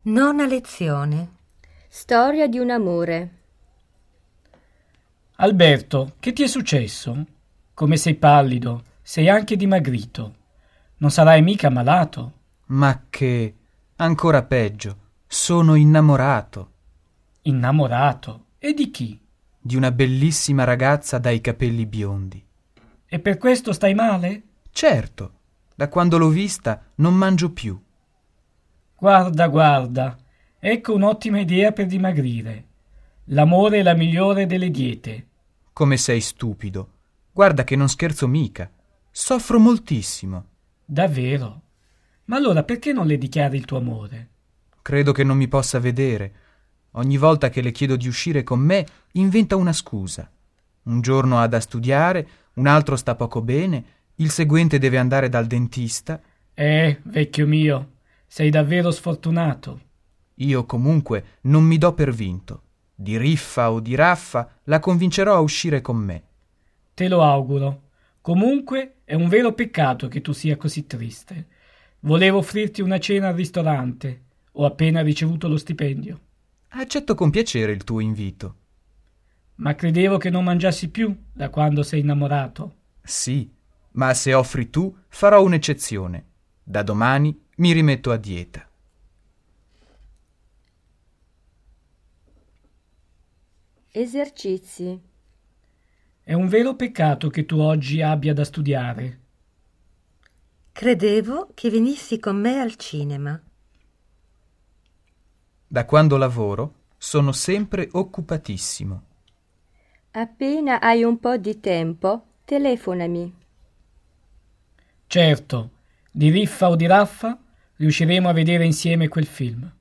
Nona lezione. Storia di un amore. Alberto, che ti è successo? Come sei pallido, sei anche dimagrito. Non sarai mica malato? Ma che... ancora peggio. Sono innamorato. Innamorato? E di chi? Di una bellissima ragazza dai capelli biondi. E per questo stai male? Certo, da quando l'ho vista non mangio più. Guarda, ecco un'ottima idea per dimagrire. L'amore è la migliore delle diete. Come sei stupido. Guarda che non scherzo mica. Soffro moltissimo. Davvero? Ma allora perché non le dichiari il tuo amore? Credo che non mi possa vedere. Ogni volta che le chiedo di uscire con me, inventa una scusa. Un giorno ha da studiare, un altro sta poco bene, il seguente deve andare dal dentista. Vecchio mio, sei davvero sfortunato. Io comunque non mi do per vinto. Di riffa o di raffa la convincerò a uscire con me. Te lo auguro. Comunque è un vero peccato che tu sia così triste. Volevo offrirti una cena al ristorante. Ho appena ricevuto lo stipendio. Accetto con piacere il tuo invito. Ma credevo che non mangiassi più da quando sei innamorato. Sì, ma se offri tu farò un'eccezione. Da domani mi rimetto a dieta. Esercizi. È un vero peccato che tu oggi abbia da studiare. Credevo che venissi con me al cinema. Da quando lavoro sono sempre occupatissimo. Appena hai un po' di tempo, telefonami. Certo, di riffa o di raffa riusciremo a vedere insieme quel film.